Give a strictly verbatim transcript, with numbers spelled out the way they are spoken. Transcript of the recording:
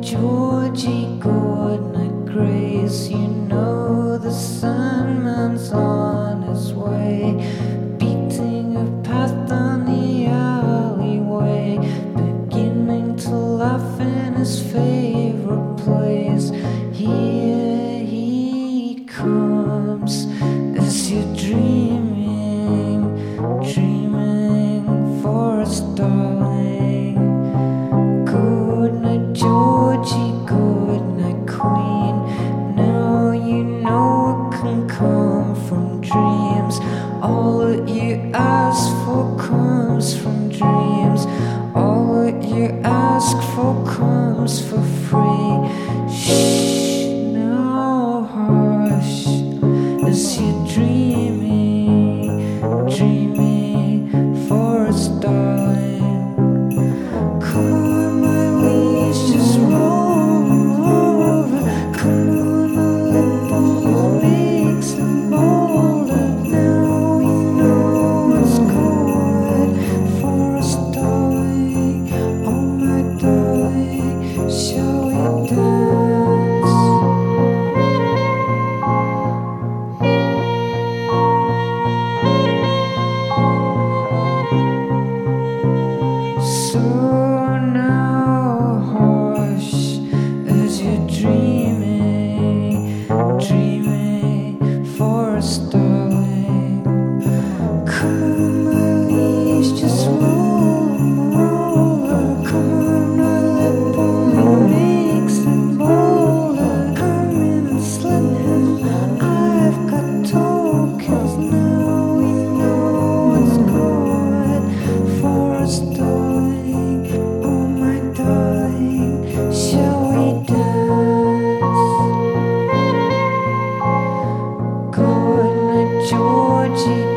Georgie, good night, Grace. You know the Sandman's on his way, beating a path down the alleyway, beginning to laugh in his favorite place. Here he comes as you're dreaming, dreaming for a darling. Good night, Georgie, good night, Queen. Now you know it can come from dreams. All that you ask for comes from dreams. All that you ask for comes for free. Shh, now hush, as you're dreaming, dreaming for us, darling. Come on, my leash, just roll over. Come on, a little makes them bolder. Now you know what's good for us, darling. Oh, my darling, shall we dance? So now hush, as you're dreaming, dreaming for us, darling. Come on, my leash, just roll over. Come on, my lip only makes them bolder. Come in and slip in, I've got tokens. Now we know what's good for us, darling. Oh, my darling, shall we dance? Good night, Georgie.